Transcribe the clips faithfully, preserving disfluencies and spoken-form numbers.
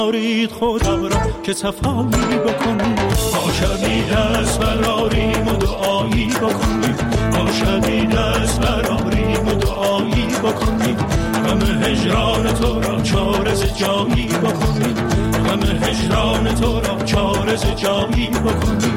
آرید خدا را که صفایی بکنیم، ما شبی دست براریم و دعایی بکنیم، ما شبی دست براریم و دعایی بکنیم، غم هجران تو را چاره ز جایی بکنیم، غم هجران تو را چاره ز جایی بکنیم.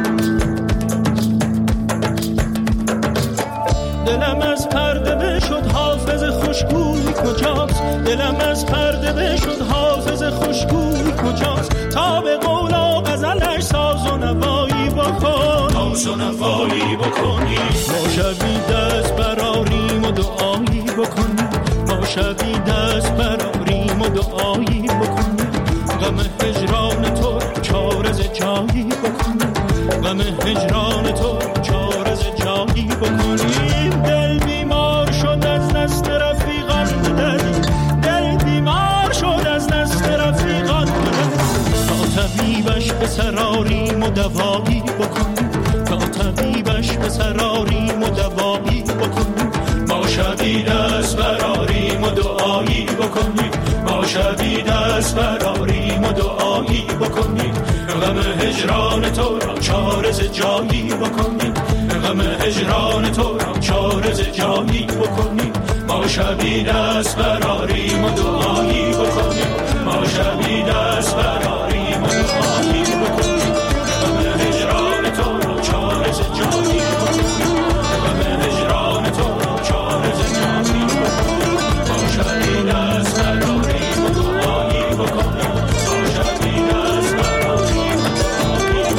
دلم از پرده بشد حافظ خوشگوی کجاست، دلم از پرده بشد حافظ خوشگوی کجاست، تا به قول و غزلش ساز و نوایی بکن، ساز و نوایی بکنی. ما شبی دست براریم و دعایی بکنیم، ما شبی دست براریم و دعایی بکنیم، غم هجران تو چاره ز جایی بکنیم، غم هجران تو چاره ز جایی بکنیم. دل بیمار شد از دست رفیقان بدهیم، دل بیمار شد از دست رفیقان بدهیم، تا طبیبش به سراریم و دوایی بکنیم، تا طبیبش به سراریم و دوایی بکنیم. ما شبی دست براریم و دعایی بکنیم، ما شبی دست براریم و دعایی بکنیم، غم هجران تو را چاره ز جایی بکنیم، غم هجران تو را چاره ز جایی بکنیم. ما شبی دست براریم و دعایی بکنیم، ما شبی دست براریم و دعایی بکنیم، غم هجران تو را چاره ز جایی بکنیم، غم هجران تو را چاره ز جایی بکنیم. ما شبی دست براریم و دعایی بکنیم، ما شبی دست براریم و دعایی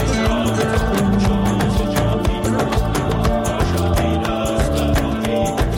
بکنیم.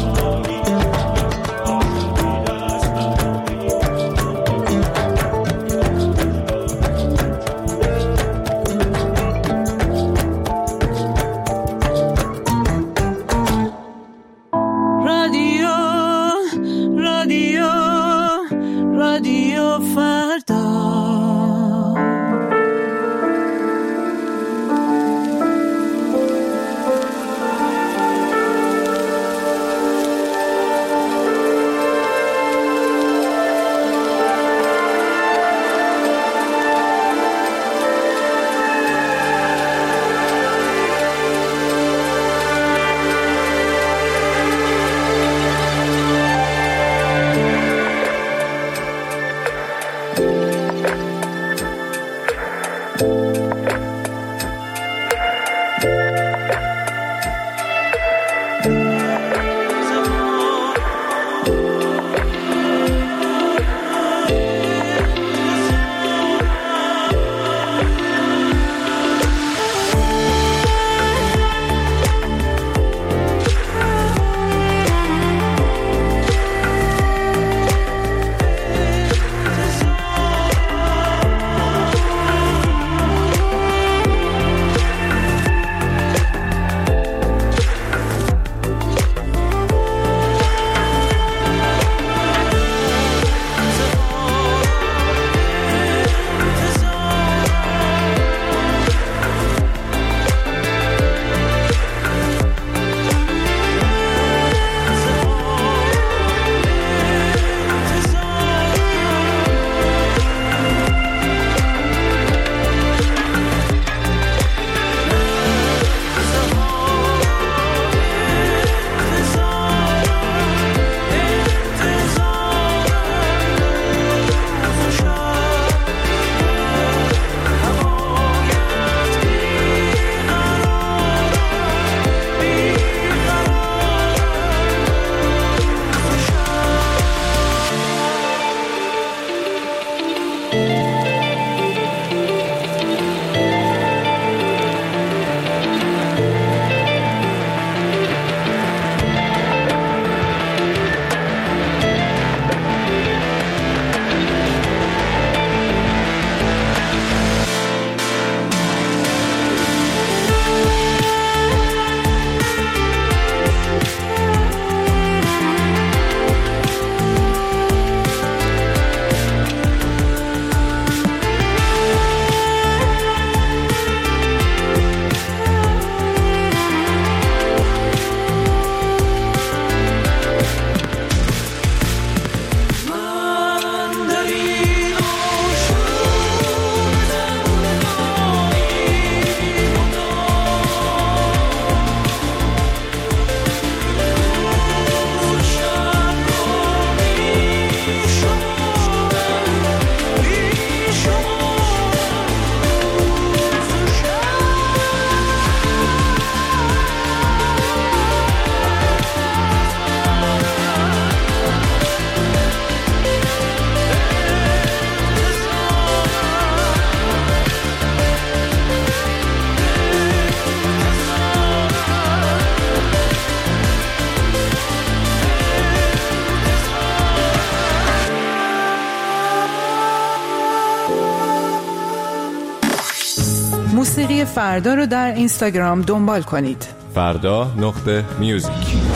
رادیوی فردا رو در اینستاگرام دنبال کنید. فردا نقطه میوزیک.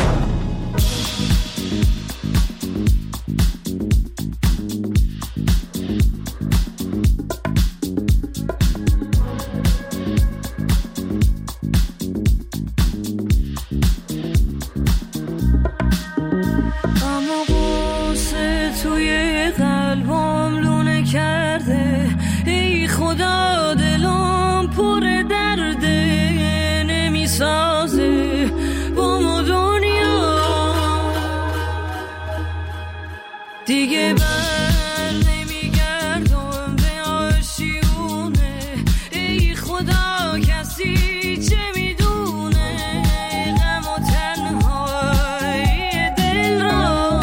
دیگه بر نمیگردم به آشیونه، ای خدا کسی چه میدونه غم و تنهای دل را.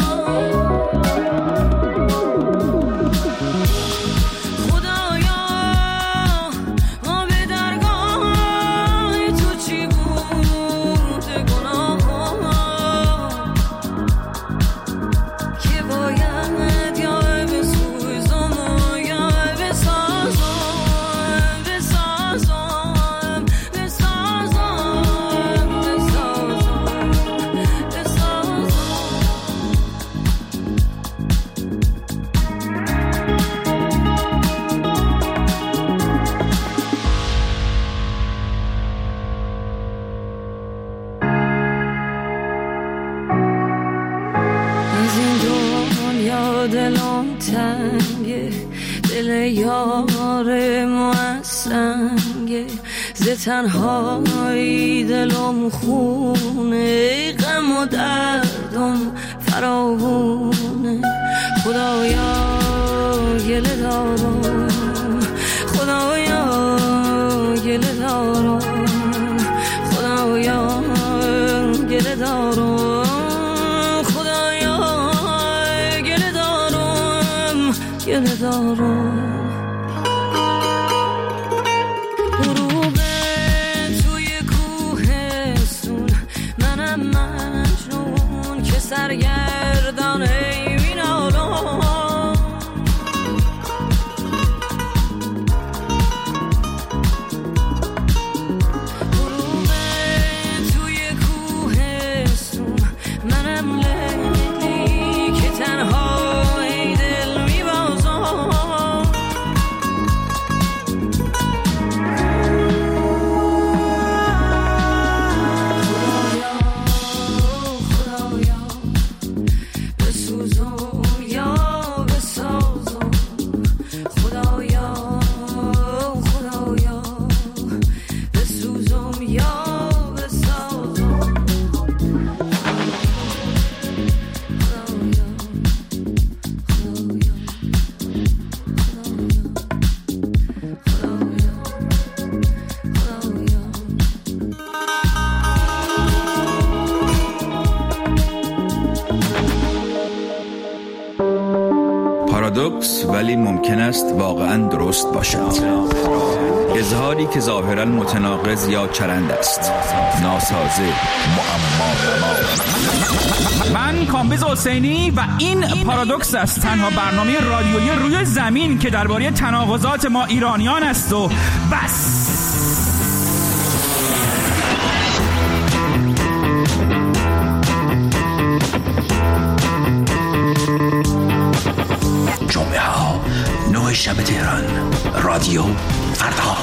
خدایا آب درگاه تو چی بود گناه که باید دلم تنگه، دل یار موسنگه، ز تنهایی دلم خونه، غم و دردم فراوونه. خدایا گله دارم، خدایا گله دارم، خدایا گله دارم، گله دارم. غروب توی کوهستون، منم مجنون که سرگردان ای مینالم. غروب توی کوهستون، منم لیلی که تنها پارادوکس ولی ممکن است واقعا درست باشد. اظهاری که ظاهرا متناقض یا چرند است، ناسازه، معما. من کامبیز حسینی و این پارادوکس است، تنها برنامه رادیویی روی زمین که درباره تناقضات ما ایرانیان است و بس. جمعه ها نه شب تهران، رادیو فردا.